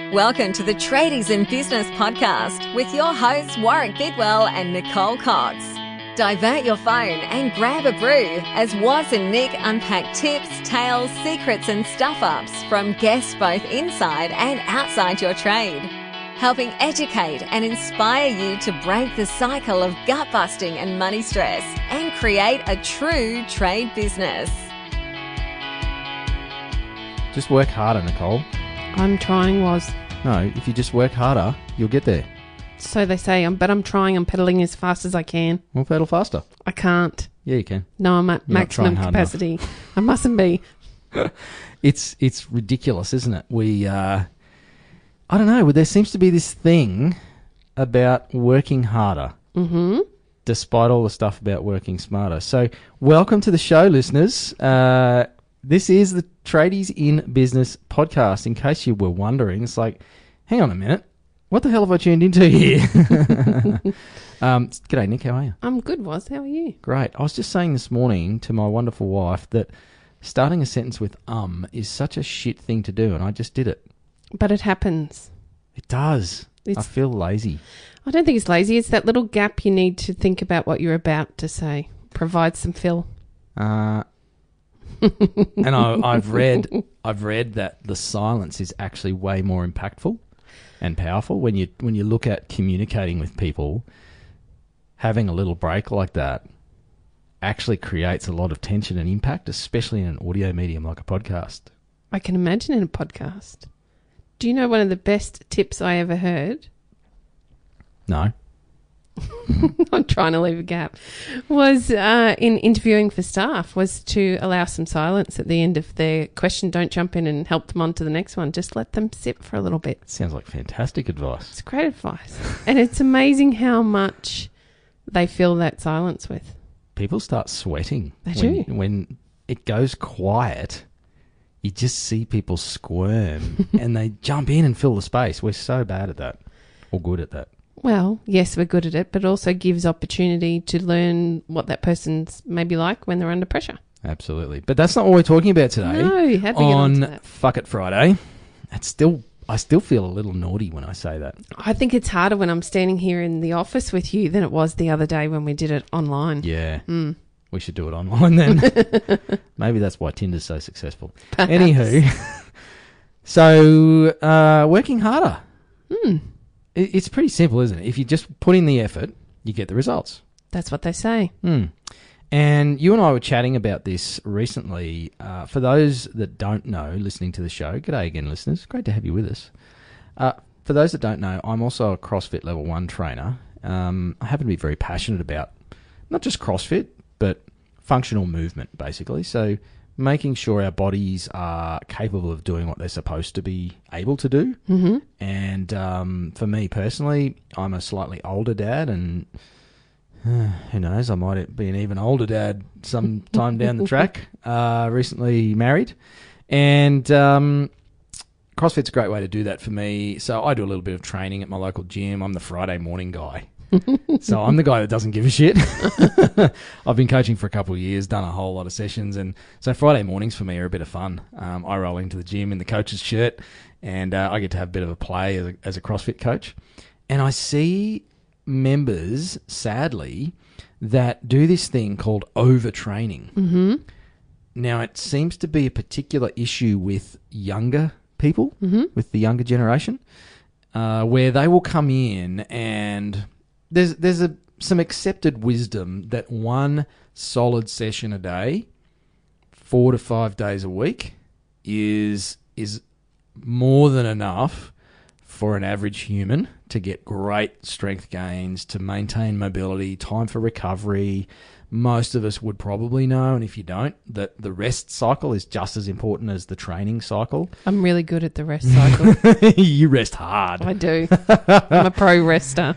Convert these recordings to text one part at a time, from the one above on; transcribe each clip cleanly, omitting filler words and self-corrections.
Welcome to the Tradies in Business podcast with your hosts Warwick Bidwell and Nicole Cox. Divert your phone and grab a brew as Waz and Nick unpack tips, tales, secrets and stuff-ups from guests both inside and outside your trade, helping educate and inspire you to break the cycle of gut-busting and money stress and create a true trade business. Just work harder, Nicole. I'm trying, Waz. No, if you just work harder, you'll get there. So they say, but I'm trying. I'm pedaling as fast as I can. Well, pedal faster. I can't. Yeah, you can. No, I'm at You're not maximum trying hard capacity. I mustn't be. It's ridiculous, isn't it? I don't know. There seems to be this thing about working harder, despite all the stuff about working smarter. So, welcome to the show, listeners. This is the Tradies in Business podcast. In case you were wondering, it's like, hang on a minute. What the hell have I tuned into here? G'day, Nick. How are you? I'm good, Waz. How are you? Great. I was just saying this morning to my wonderful wife that starting a sentence with is such a shit thing to do, and I just did it. But it happens. It does. I feel lazy. I don't think it's lazy. It's that little gap you need to think about what you're about to say. Provide some fill. And I've read that the silence is actually way more impactful and powerful when you look at communicating with people. Having a little break like that actually creates a lot of tension and impact, especially in an audio medium like a podcast. I can imagine in a podcast. Do you know one of the best tips I ever heard? No. I'm trying to leave a gap. Was in interviewing for staff was to allow some silence at the end of their question. Don't jump in and help them on to the next one. Just let them sit for a little bit. Sounds like fantastic advice. It's great advice. And it's amazing how much they fill that silence with. People start sweating. They do. When it goes quiet, you just see people squirm and they jump in and fill the space. We're so bad at that, or good at that. Well, yes, we're good at it, but also gives opportunity to learn what that person's maybe like when they're under pressure. Absolutely. But that's not what we're talking about today. No, you had to get on to that. Fuck It Friday. I still feel a little naughty when I say that. I think it's harder when I'm standing here in the office with you than it was the other day when we did it online. Yeah. We should do it online then. Maybe that's why Tinder's so successful. Anywho. So, working harder. It's pretty simple, isn't it? If you just put in the effort, you get the results. That's what they say. And you and I were chatting about this recently. For those that don't know, listening to the show, g'day again, listeners. Great to have you with us. For those that don't know, I'm also a CrossFit Level 1 trainer. I happen to be very passionate about not just CrossFit, but functional movement, basically. So making sure our bodies are capable of doing what they're supposed to be able to do. And for me personally, I'm a slightly older dad, and who knows, I might be an even older dad sometime down the track. Recently married. And CrossFit's a great way to do that for me. So I do a little bit of training at my local gym. I'm the Friday morning guy. So I'm the guy that doesn't give a shit. I've been coaching for a couple of years, done a whole lot of sessions, and so Friday mornings for me are a bit of fun. I roll into the gym in the coach's shirt, and I get to have a bit of a play as a CrossFit coach. And I see members, sadly, that do this thing called overtraining. Now, it seems to be a particular issue with younger people, with the younger generation, where they will come in and there's some accepted wisdom that one solid session a day, 4 to 5 days a week, is more than enough for an average human to get great strength gains, to maintain mobility, time for recovery. Most of us would probably know, and if you don't, that the rest cycle is just as important as the training cycle. I'm really good at the rest cycle. You rest hard. I do. I'm a pro rester.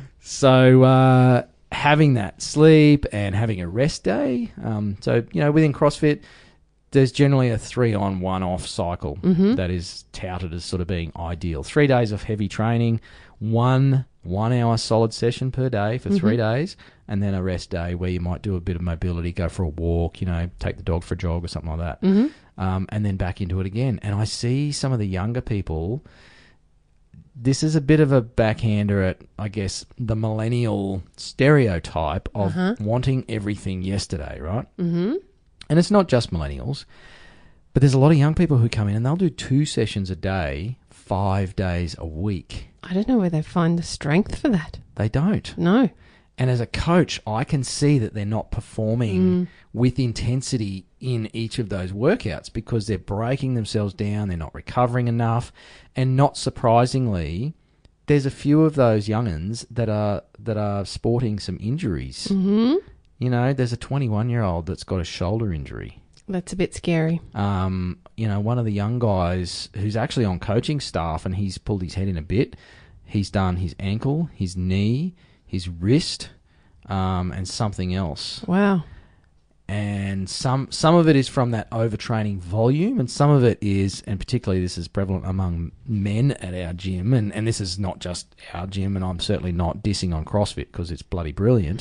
So having that sleep and having a rest day. So, within CrossFit, there's generally a 3-on, 1-off cycle that is touted as sort of being ideal. 3 days of heavy training, one 1-hour solid session per day for 3 days, and then a rest day where you might do a bit of mobility, go for a walk, take the dog for a jog or something like that, and then back into it again. And I see some of the younger people this is a bit of a backhander at, I guess, the millennial stereotype of wanting everything yesterday, right? Mm-hmm. And it's not just millennials, but there's a lot of young people who come in and they'll do 2 sessions a day, 5 days a week. I don't know where they find the strength for that. They don't. No. And as a coach, I can see that they're not performing with intensity in each of those workouts because they're breaking themselves down, they're not recovering enough, and not surprisingly, there's a few of those young'uns that are sporting some injuries. Mm-hmm. You know, there's a 21-year-old that's got a shoulder injury. That's a bit scary. You know, one of the young guys who's actually on coaching staff, and he's pulled his head in a bit, he's done his ankle, his knee, his wrist, and something else. Wow. And some of it is from that overtraining volume, and some of it is, and particularly this is prevalent among men at our gym, and this is not just our gym, and I'm certainly not dissing on CrossFit because it's bloody brilliant,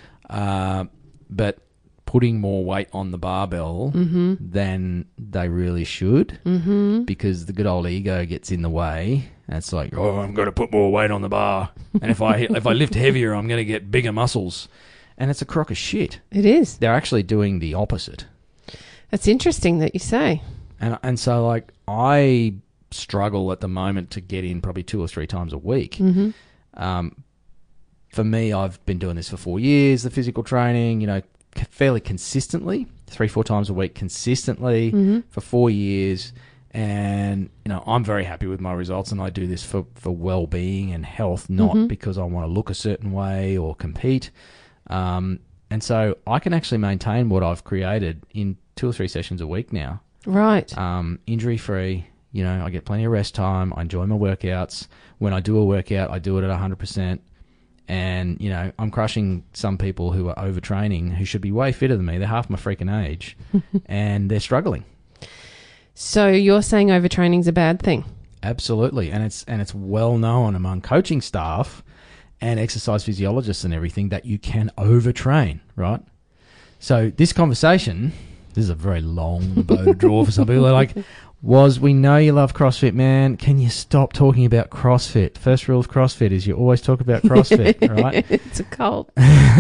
but putting more weight on the barbell than they really should because the good old ego gets in the way. And it's like, oh, I'm going to put more weight on the bar. And if I lift heavier, I'm going to get bigger muscles. And it's a crock of shit. It is. They're actually doing the opposite. That's interesting that you say. And so, like, I struggle at the moment to get in probably 2 or 3 times a week. For me, I've been doing this for 4 years, the physical training, you know, fairly consistently, 3-4 times a week consistently for 4 years. And, you know, I'm very happy with my results, and I do this for well-being and health, not because I want to look a certain way or compete. And so I can actually maintain what I've created in 2 or 3 sessions a week now. Right. Injury-free. You know, I get plenty of rest time. I enjoy my workouts. When I do a workout, I do it at 100%. And, you know, I'm crushing some people who are overtraining who should be way fitter than me. They're half my freaking age and they're struggling. So you're saying overtraining's a bad thing? Absolutely. And it's well known among coaching staff and exercise physiologists and everything that you can overtrain, right? So this conversation, this is a very long bow to draw for some people. They're like, we know you love CrossFit, man. Can you stop talking about CrossFit? First rule of CrossFit is you always talk about CrossFit, right? It's a cult.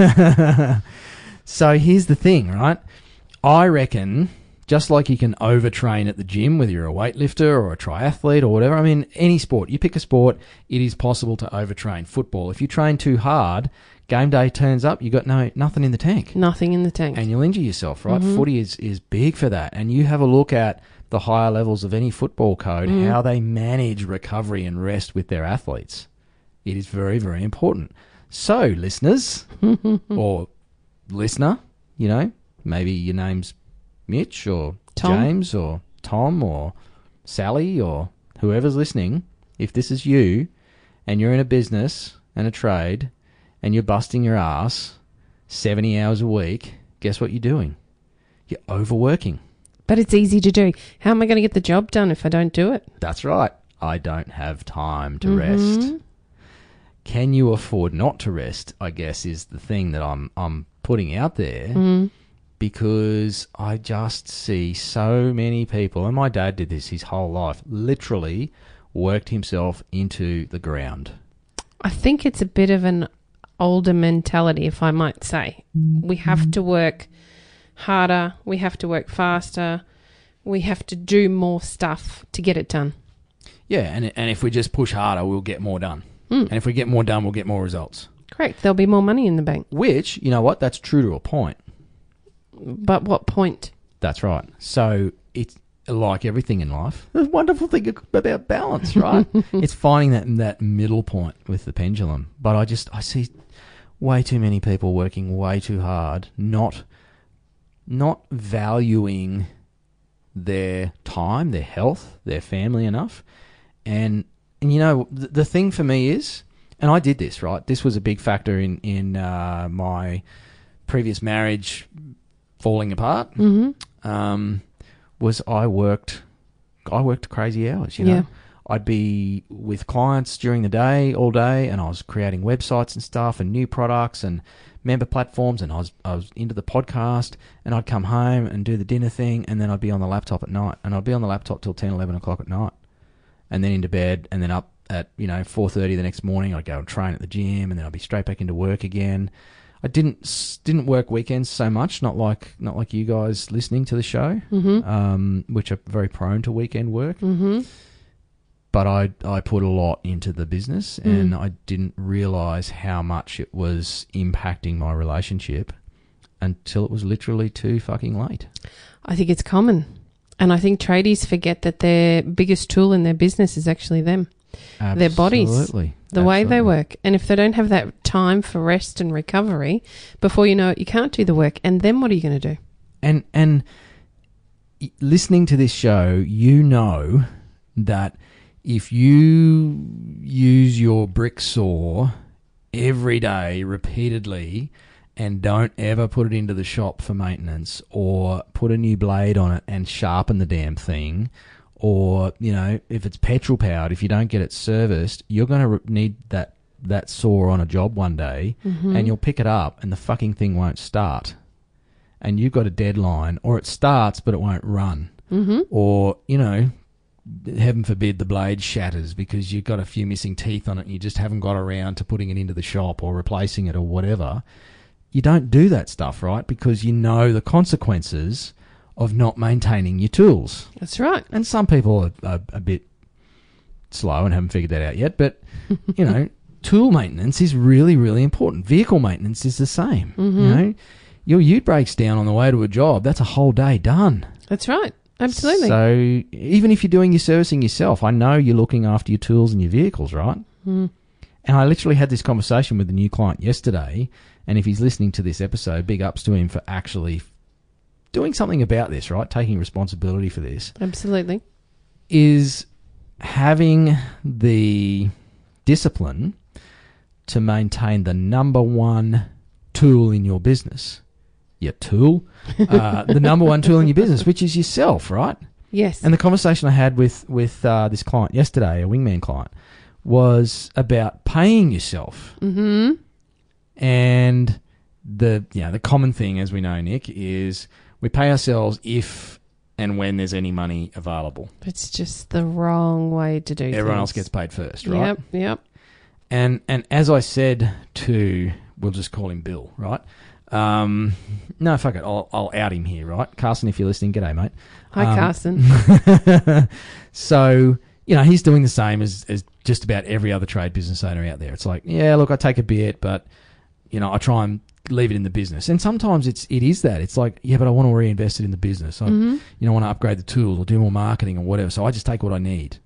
So here's the thing, right? I reckon just like you can overtrain at the gym, whether you're a weightlifter or a triathlete or whatever, I mean, any sport, you pick a sport, it is possible to overtrain. Football, if you train too hard, game day turns up, you got nothing in the tank. Nothing in the tank. And you'll injure yourself, right? Footy is big for that. And you have a look at the higher levels of any football code, how they manage recovery and rest with their athletes. It is very, very important. So, listeners, or listener, you know, maybe your name's Mitch or Tom. James or Tom or Sally or whoever's listening, if this is you and you're in a business and a trade and you're busting your ass 70 hours a week, guess what you're doing? You're overworking. But it's easy to do. How am I going to get the job done if I don't do it? That's right. I don't have time to rest. Can you afford not to rest, I guess, is the thing that I'm putting out there. Because I just see so many people, and my dad did this his whole life, literally worked himself into the ground. I think it's a bit of an older mentality, if I might say. We have to work harder, we have to work faster, we have to do more stuff to get it done. Yeah, and if we just push harder, we'll get more done. And if we get more done, we'll get more results. Correct. There'll be more money in the bank. Which, you know what, that's true to a point. But what point? That's right. So it's like everything in life. The wonderful thing about balance, right? It's finding that middle point with the pendulum. But I see way too many people working way too hard, not valuing their time, their health, their family enough. And you know, the thing for me is, and I did this, right? This was a big factor in my previous marriage falling apart. Was I worked crazy hours, you know. Yeah. I'd be with clients during the day, all day, and I was creating websites and stuff and new products and member platforms, and I was into the podcast, and I'd come home and do the dinner thing, and then I'd be on the laptop at night, and I'd be on the laptop till 10, 11 o'clock at night, and then into bed, and then up at 4:30 the next morning. I'd go and train at the gym, and then I'd be straight back into work again. I didn't work weekends so much, not like you guys listening to the show, which are very prone to weekend work. Mm-hmm. But I put a lot into the business, and I didn't realise how much it was impacting my relationship until it was literally too fucking late. I think it's common. And I think tradies forget that their biggest tool in their business is actually them. Absolutely. Their bodies, the way they work. And if they don't have that time for rest and recovery, before you know it, you can't do the work. And then what are you going to do? And listening to this show, you know that if you use your brick saw every day repeatedly and don't ever put it into the shop for maintenance or put a new blade on it and sharpen the damn thing, or, if it's petrol powered, if you don't get it serviced, you're going to need that saw on a job one day, and you'll pick it up and the fucking thing won't start. And you've got a deadline, or it starts but it won't run. Or, heaven forbid the blade shatters because you've got a few missing teeth on it and you just haven't got around to putting it into the shop or replacing it or whatever. You don't do that stuff, right? Because you know the consequences of not maintaining your tools. That's right. And some people are a bit slow and haven't figured that out yet. But, tool maintenance is really, really important. Vehicle maintenance is the same. Your ute breaks down on the way to a job. That's a whole day done. That's right. Absolutely. So even if you're doing your servicing yourself, I know you're looking after your tools and your vehicles, right? And I literally had this conversation with a new client yesterday, and if he's listening to this episode, big ups to him for actually doing something about this, right? Taking responsibility for this. Absolutely. Is having the discipline to maintain the number one tool in your business. Your tool? The number one tool in your business, which is yourself, right? Yes. And the conversation I had with this client yesterday, a wingman client, was about paying yourself. And the common thing, as we know, Nick, is we pay ourselves if and when there's any money available. It's just the wrong way to do things. Everyone else gets paid first, right? Yep. And as I said to, we'll just call him Bill, right? No, fuck it. I'll out him here, right? Carson, if you're listening, g'day, mate. Hi, Carson. So, he's doing the same as just about every other trade business owner out there. It's like, yeah, look, I take a bit, but, I try and leave it in the business. And sometimes it is that. It's like, yeah, but I want to reinvest it in the business. I want to upgrade the tools or do more marketing or whatever. So I just take what I need.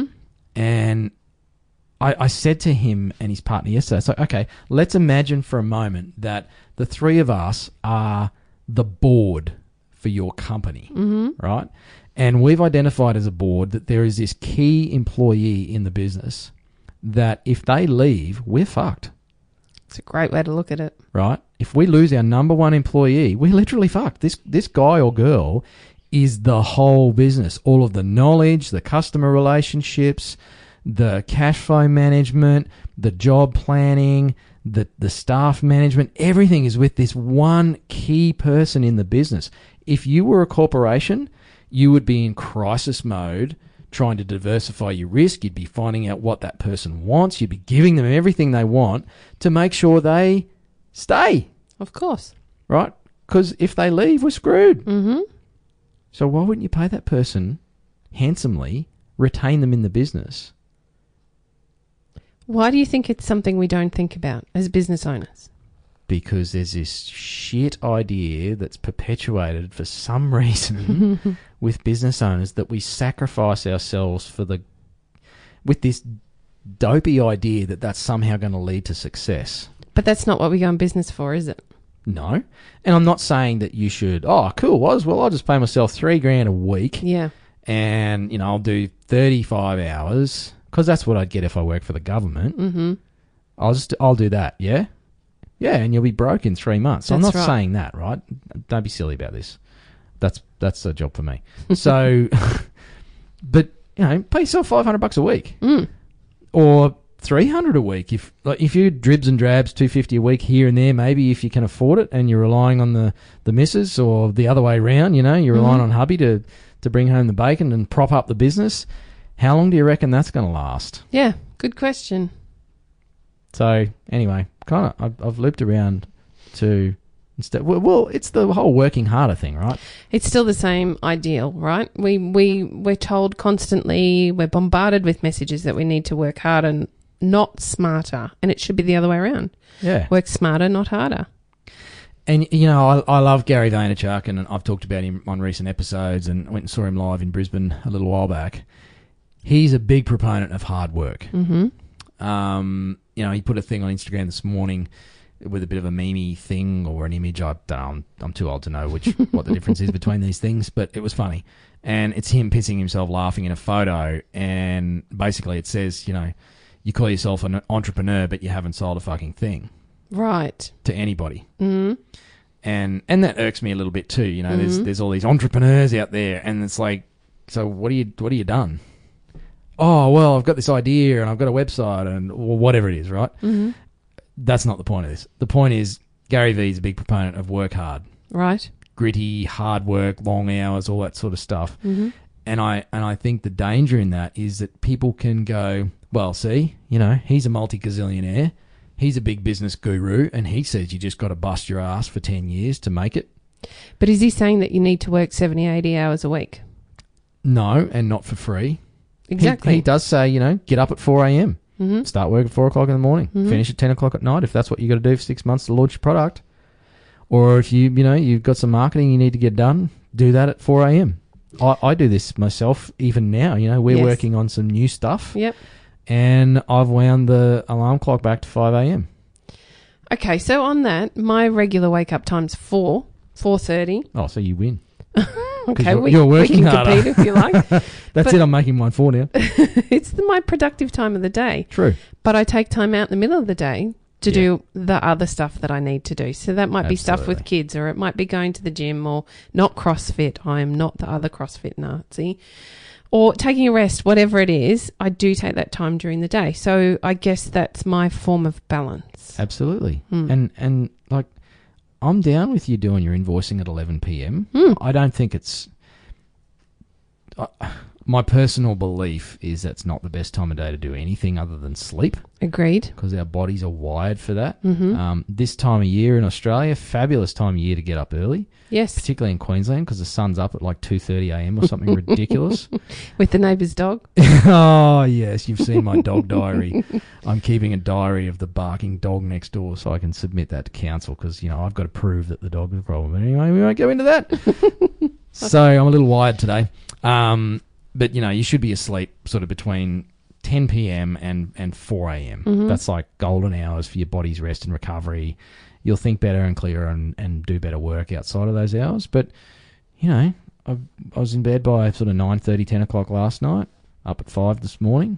And I said to him and his partner yesterday, it's like, okay, let's imagine for a moment that the three of us are the board for your company, right? And we've identified as a board that there is this key employee in the business that if they leave, we're fucked. It's a great way to look at it. Right? If we lose our number one employee, we're literally fucked. This guy or girl is the whole business. All of the knowledge, the customer relationships, the cash flow management, the job planning, the staff management, everything is with this one key person in the business. If you were a corporation, you would be in crisis mode, trying to diversify your risk. You'd be finding out what that person wants. You'd be giving them everything they want to make sure they stay. Of course. Right? Because if they leave, we're screwed. So why wouldn't you pay that person handsomely, retain them in the business? Why do you think it's something we don't think about as business owners? Because there's this shit idea that's perpetuated for some reason with business owners that we sacrifice ourselves with this dopey idea that that's somehow going to lead to success. But that's not what we go in business for, is it? No. And I'm not saying that you should, oh, cool, well, I'll just pay myself $3,000 a week. Yeah. And, I'll do 35 hours, because that's what I'd get if I work for the government. I'll do that, yeah? Yeah, and you'll be broke in 3 months. So I'm not saying that, right? Don't be silly about this. That's a job for me. So, but, pay yourself $500 a week. Or $300 a week. If you dribs and drabs $250 a week here and there, maybe if you can afford it and you're relying on the missus, or the other way around, you're relying on hubby to bring home the bacon and prop up the business. How long do you reckon that's going to last? Yeah, good question. So anyway, kind of, I've looped around to instead. Well, it's the whole working harder thing, right? It's still the same ideal, right? We're told constantly, we're bombarded with messages that we need to work harder, not smarter, and it should be the other way around. Yeah. Work smarter, not harder. And, you know, I love Gary Vaynerchuk, and I've talked about him on recent episodes and went and saw him live in Brisbane a little while back. He's a big proponent of hard work. Mm-hmm. You know, he put a thing on Instagram this morning with a bit of a meme thing or an image. I don't know, I'm too old to know what the difference is between these things, but it was funny. And it's him pissing himself laughing in a photo, and basically it says, you know, you call yourself an entrepreneur, but you haven't sold a fucking thing. Right. To anybody. Mm-hmm. And that irks me a little bit too. You know, there's all these entrepreneurs out there, and it's like, so what are you done? Oh, well, I've got this idea and I've got a website and whatever it is, right? Mm-hmm. That's not the point of this. The point is Gary Vee is a big proponent of work hard. Right. Gritty, hard work, long hours, all that sort of stuff. Mm-hmm. And I think the danger in that is that people can go, well, see, you know, he's a multi-gazillionaire. He's a big business guru, and he says you just got to bust your ass for 10 years to make it. But is he saying that you need to work 70, 80 hours a week? No, and not for free. Exactly. He does say, you know, get up at 4 a.m., mm-hmm. start work at 4 o'clock in the morning, finish at 10 o'clock at night if that's what you got to do for 6 months to launch your product. Or if you've got some marketing you need to get done, do that at 4 a.m. I do this myself even now. You know, we're working on some new stuff. Yep. And I've wound the alarm clock back to 5 a.m. Okay, so on that, my regular wake-up time's 4:30. Oh, so you win. Okay, you're working we can harder. compete if you like. That's it, I'm making mine 4 now. It's my productive time of the day. True. But I take time out in the middle of the day to do the other stuff that I need to do. So that might be stuff with kids, or it might be going to the gym, or not CrossFit. I am not the other CrossFit Nazi. Or taking a rest, whatever it is, I do take that time during the day. So I guess that's my form of balance. Absolutely. And like, I'm down with you doing your invoicing at 11 p.m. I don't think it's... my personal belief is that's not the best time of day to do anything other than sleep. Agreed. Because our bodies are wired for that. Mm-hmm. This time of year in Australia, fabulous time of year to get up early. Yes. Particularly in Queensland, because the sun's up at like 2:30 a.m. or something ridiculous. With the neighbour's dog? Oh, yes. You've seen my dog diary. I'm keeping a diary of the barking dog next door so I can submit that to council because, you know, I've got to prove that the dog is a problem. But anyway, we won't go into that. So I'm a little wired today. But, you know, you should be asleep sort of between 10 p.m. and 4 a.m. Mm-hmm. That's like golden hours for your body's rest and recovery. You'll think better and clearer and do better work outside of those hours. But, you know, I was in bed by sort of 9:30, 10 o'clock last night, up at 5 this morning.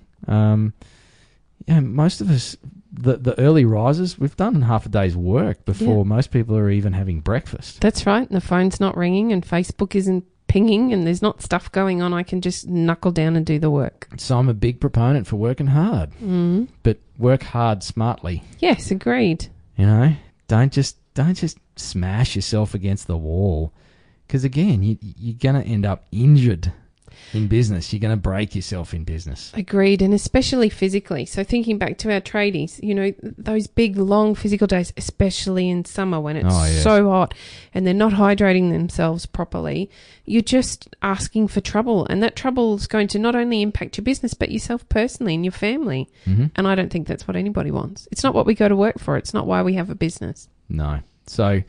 Yeah, most of us, the early risers, we've done half a day's work before most people are even having breakfast. That's right. And the phone's not ringing and Facebook isn't pinging and there's not stuff going on. I can just knuckle down and do the work. So I'm a big proponent for working hard, but work hard smartly. Yes, agreed. You know, don't just smash yourself against the wall, because again, you're going to end up injured in business. You're going to break yourself in business. Agreed, and especially physically. So thinking back to our tradies, you know, those big, long physical days, especially in summer when it's so hot and they're not hydrating themselves properly, you're just asking for trouble. And that trouble is going to not only impact your business, but yourself personally and your family. Mm-hmm. And I don't think that's what anybody wants. It's not what we go to work for. It's not why we have a business. No. So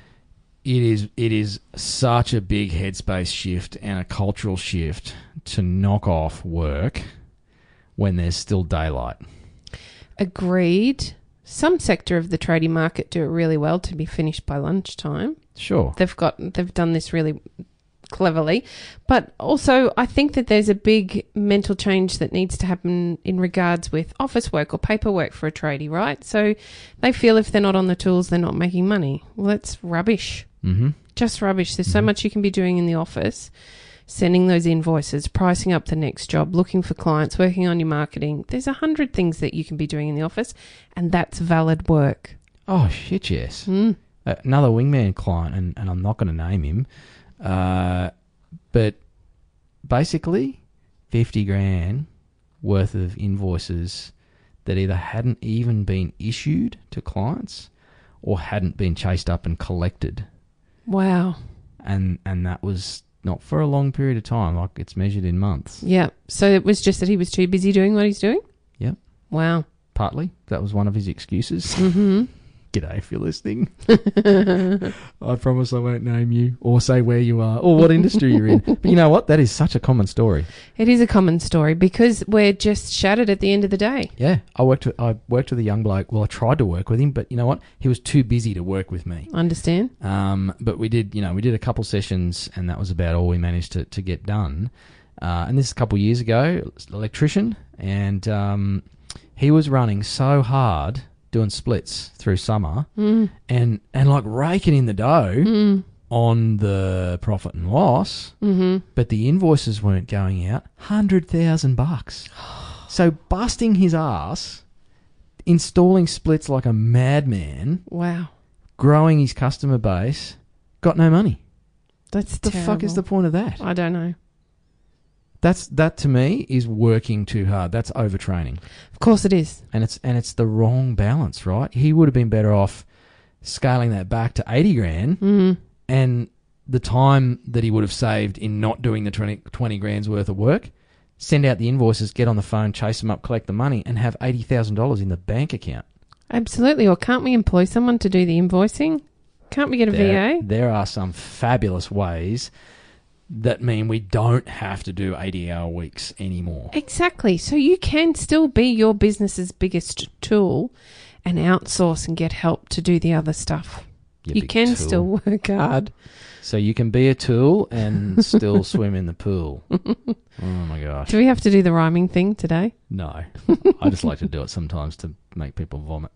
it is such a big headspace shift and a cultural shift to knock off work when there's still daylight. Agreed. Some sector of the tradie market do it really well to be finished by lunchtime. Sure. They've done this really cleverly. But also I think that there's a big mental change that needs to happen in regards with office work or paperwork for a tradie, right? So they feel if they're not on the tools, they're not making money. Well, that's rubbish. Mm-hmm. Just rubbish. There's so much you can be doing in the office, sending those invoices, pricing up the next job, looking for clients, working on your marketing. There's 100 things that you can be doing in the office, and that's valid work. Oh, shit, yes. Another wingman client, and I'm not going to name him, but basically 50 grand worth of invoices that either hadn't even been issued to clients or hadn't been chased up and collected. Wow. And that was not for a long period of time. Like, it's measured in months. Yeah. So it was just that he was too busy doing what he's doing? Yep. Wow. Partly. That was one of his excuses. Mm-hmm. G'day if you're listening. I promise I won't name you or say where you are or what industry you're in. But you know what? That is such a common story. It is a common story because we're just shattered at the end of the day. Yeah. I worked with a young bloke. Well, I tried to work with him, but you know what? He was too busy to work with me. Understand? But we did a couple sessions, and that was about all we managed to get done. And this is a couple of years ago, electrician, and he was running so hard doing splits through summer and like raking in the dough on the profit and loss, but the invoices weren't going out. $100,000. So busting his ass, installing splits like a madman. Wow. Growing his customer base, got no money. That's the terrible. fuck is the point of that? I don't know. That to me is working too hard. That's overtraining. Of course it is. And it's the wrong balance, right? He would have been better off scaling that back to 80 grand and the time that he would have saved in not doing the 20 grand's worth of work, send out the invoices, get on the phone, chase them up, collect the money, and have $80,000 in the bank account. Absolutely. Or can't we employ someone to do the invoicing? Can't we get a VA? There are some fabulous ways that mean we don't have to do 80-hour weeks anymore. Exactly. So you can still be your business's biggest tool and outsource and get help to do the other stuff. You can tool. still work hard. So you can be a tool and still swim in the pool. Oh, my gosh. Do we have to do the rhyming thing today? No. I just like to do it sometimes to make people vomit.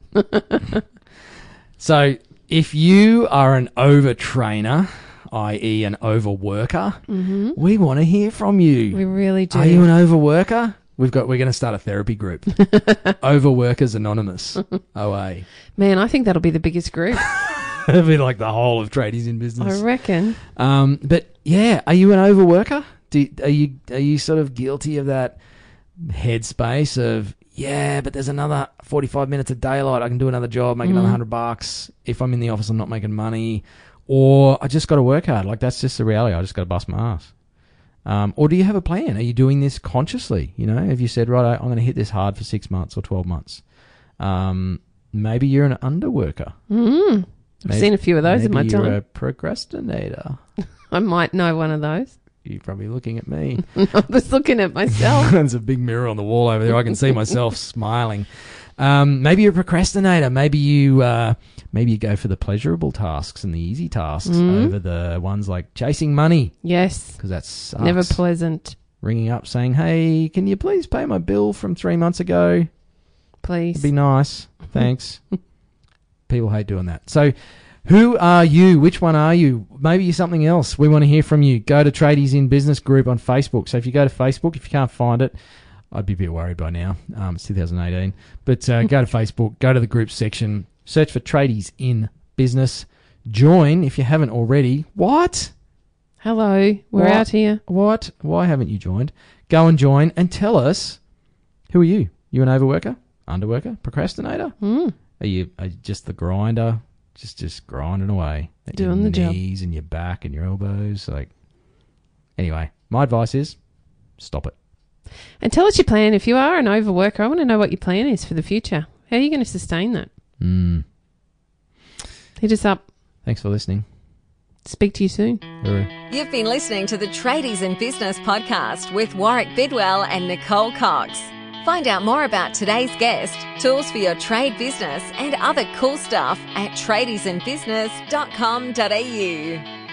So if you are an overtrainer, i.e. an overworker, we want to hear from you. We really do. Are you an overworker? We're going to start a therapy group. Overworkers Anonymous. OA. Man, I think that'll be the biggest group. It'll be like the whole of tradies in business. I reckon. But yeah, are you an overworker? Are you sort of guilty of that headspace of, yeah, but there's another 45 minutes of daylight. I can do another job, make another $100. If I'm in the office, I'm not making money. Or I just got to work hard. Like, that's just the reality. I just got to bust my ass. Or do you have a plan? Are you doing this consciously? You know, have you said, right, I'm going to hit this hard for 6 months or 12 months? Maybe you're an underworker. I've seen a few of those in my time. Maybe you're a procrastinator. I might know one of those. You're probably looking at me. I'm just looking at myself. There's a big mirror on the wall over there. I can see myself smiling. Maybe you're a procrastinator. Maybe you go for the pleasurable tasks and the easy tasks over the ones like chasing money. Yes. Because that sucks. Never pleasant. Ringing up saying, hey, can you please pay my bill from 3 months ago? Please. It'd be nice. Thanks. People hate doing that. So who are you? Which one are you? Maybe you're something else. We want to hear from you. Go to Tradies in Business group on Facebook. So if you go to Facebook, if you can't find it, I'd be a bit worried by now. It's 2018. But go to Facebook, go to the group section, search for Tradies in Business. Join if you haven't already. What? Hello, we're out here. What? Why haven't you joined? Go and join and tell us, who are you? You an overworker? Underworker? Procrastinator? Are you just the grinder? Just grinding away. At doing your the job. knees and your back and your elbows. Like, anyway, my advice is stop it. And tell us your plan. If you are an overworker, I want to know what your plan is for the future. How are you going to sustain that? Hit us up. Thanks for listening. Speak to you soon. Hooroo. You've been listening to the Tradies in Business podcast with Warwick Bidwell and Nicole Cox. Find out more about today's guest, tools for your trade business, and other cool stuff at tradiesinbusiness.com.au.